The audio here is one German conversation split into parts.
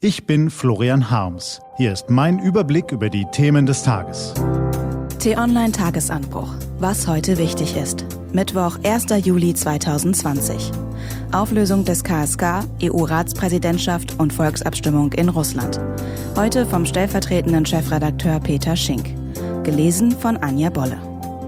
Ich bin Florian Harms. Hier ist mein Überblick über die Themen des Tages. T-Online-Tagesanbruch. Was heute wichtig ist. Mittwoch, 1. Juli 2020. Auflösung des KSK, EU-Ratspräsidentschaft und Volksabstimmung in Russland. Heute vom stellvertretenden Chefredakteur Peter Schink. Gelesen von Anja Bolle.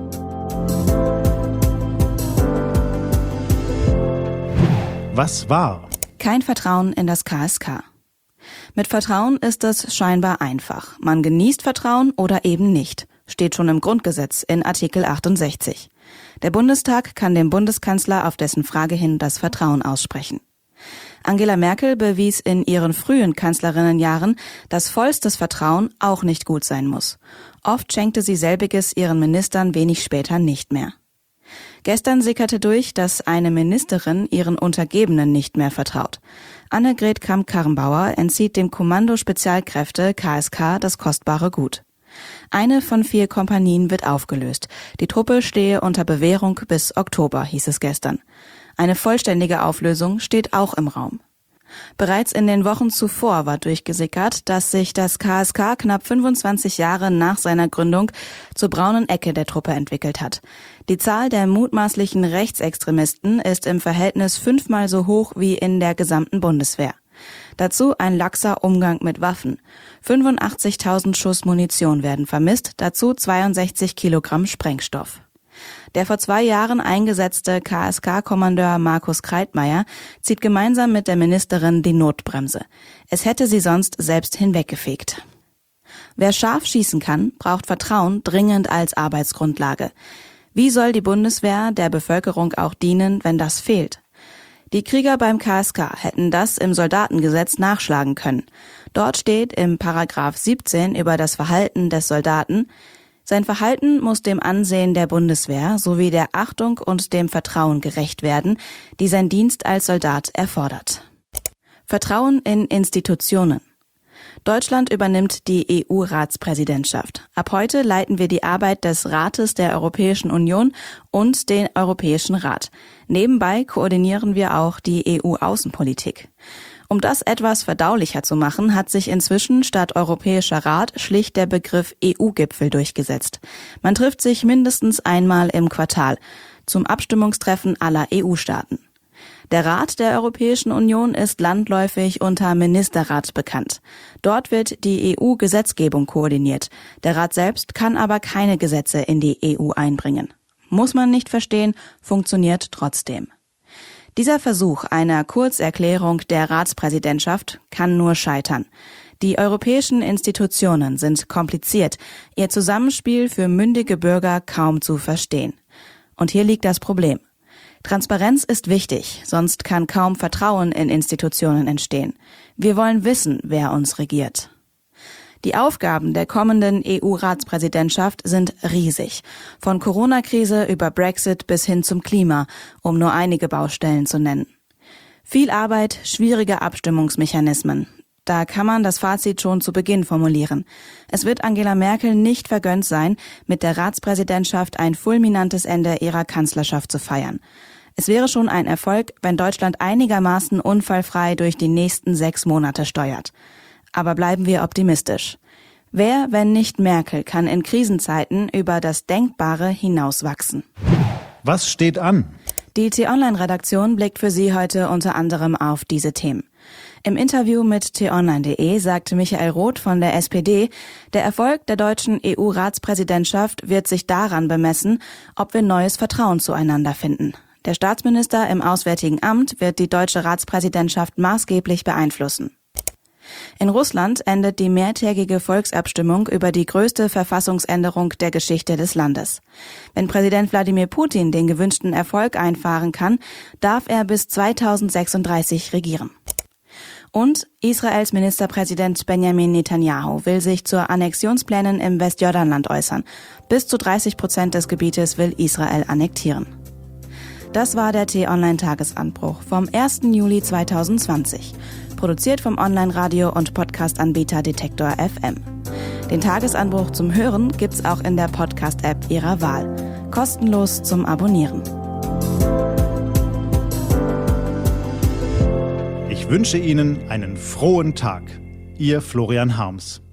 Was war? Kein Vertrauen in das KSK. Mit Vertrauen ist es scheinbar einfach. Man genießt Vertrauen oder eben nicht. Steht schon im Grundgesetz in Artikel 68. Der Bundestag kann dem Bundeskanzler auf dessen Frage hin das Vertrauen aussprechen. Angela Merkel bewies in ihren frühen Kanzlerinnenjahren, dass vollstes Vertrauen auch nicht gut sein muss. Oft schenkte sie selbiges ihren Ministern wenig später nicht mehr. Gestern sickerte durch, dass eine Ministerin ihren Untergebenen nicht mehr vertraut. Annegret Kramp-Karrenbauer entzieht dem Kommando Spezialkräfte KSK das kostbare Gut. Eine von 4 Kompanien wird aufgelöst. Die Truppe stehe unter Bewährung bis Oktober, hieß es gestern. Eine vollständige Auflösung steht auch im Raum. Bereits in den Wochen zuvor war durchgesickert, dass sich das KSK knapp 25 Jahre nach seiner Gründung zur braunen Ecke der Truppe entwickelt hat. Die Zahl der mutmaßlichen Rechtsextremisten ist im Verhältnis 5-mal so hoch wie in der gesamten Bundeswehr. Dazu ein laxer Umgang mit Waffen. 85.000 Schuss Munition werden vermisst, dazu 62 Kilogramm Sprengstoff. Der vor 2 Jahren eingesetzte KSK-Kommandeur Markus Kreitmeier zieht gemeinsam mit der Ministerin die Notbremse. Es hätte sie sonst selbst hinweggefegt. Wer scharf schießen kann, braucht Vertrauen dringend als Arbeitsgrundlage. Wie soll die Bundeswehr der Bevölkerung auch dienen, wenn das fehlt? Die Krieger beim KSK hätten das im Soldatengesetz nachschlagen können. Dort steht im Paragraph 17 über das Verhalten des Soldaten: Sein Verhalten muss dem Ansehen der Bundeswehr sowie der Achtung und dem Vertrauen gerecht werden, die sein Dienst als Soldat erfordert. Vertrauen in Institutionen. Deutschland übernimmt die EU-Ratspräsidentschaft. Ab heute leiten wir die Arbeit des Rates der Europäischen Union und den Europäischen Rat. Nebenbei koordinieren wir auch die EU-Außenpolitik. Um das etwas verdaulicher zu machen, hat sich inzwischen statt Europäischer Rat schlicht der Begriff EU-Gipfel durchgesetzt. Man trifft sich mindestens einmal im Quartal zum Abstimmungstreffen aller EU-Staaten. Der Rat der Europäischen Union ist landläufig unter Ministerrat bekannt. Dort wird die EU-Gesetzgebung koordiniert. Der Rat selbst kann aber keine Gesetze in die EU einbringen. Muss man nicht verstehen, funktioniert trotzdem. Dieser Versuch einer Kurzerklärung der Ratspräsidentschaft kann nur scheitern. Die europäischen Institutionen sind kompliziert, ihr Zusammenspiel für mündige Bürger kaum zu verstehen. Und hier liegt das Problem. Transparenz ist wichtig, sonst kann kaum Vertrauen in Institutionen entstehen. Wir wollen wissen, wer uns regiert. Die Aufgaben der kommenden EU-Ratspräsidentschaft sind riesig. Von Corona-Krise über Brexit bis hin zum Klima, um nur einige Baustellen zu nennen. Viel Arbeit, schwierige Abstimmungsmechanismen. Da kann man das Fazit schon zu Beginn formulieren. Es wird Angela Merkel nicht vergönnt sein, mit der Ratspräsidentschaft ein fulminantes Ende ihrer Kanzlerschaft zu feiern. Es wäre schon ein Erfolg, wenn Deutschland einigermaßen unfallfrei durch die nächsten 6 Monate steuert. Aber bleiben wir optimistisch. Wer, wenn nicht Merkel, kann in Krisenzeiten über das Denkbare hinauswachsen? Was steht an? Die T-Online-Redaktion blickt für Sie heute unter anderem auf diese Themen. Im Interview mit t-online.de sagte Michael Roth von der SPD, der Erfolg der deutschen EU-Ratspräsidentschaft wird sich daran bemessen, ob wir neues Vertrauen zueinander finden. Der Staatsminister im Auswärtigen Amt wird die deutsche Ratspräsidentschaft maßgeblich beeinflussen. In Russland endet die mehrtägige Volksabstimmung über die größte Verfassungsänderung der Geschichte des Landes. Wenn Präsident Wladimir Putin den gewünschten Erfolg einfahren kann, darf er bis 2036 regieren. Und Israels Ministerpräsident Benjamin Netanyahu will sich zu Annexionsplänen im Westjordanland äußern. Bis zu 30% des Gebietes will Israel annektieren. Das war der T-Online-Tagesanbruch vom 1. Juli 2020. Produziert vom Online-Radio- und Podcast-Anbieter Detektor FM. Den Tagesanbruch zum Hören gibt's auch in der Podcast-App Ihrer Wahl. Kostenlos zum Abonnieren. Ich wünsche Ihnen einen frohen Tag. Ihr Florian Harms.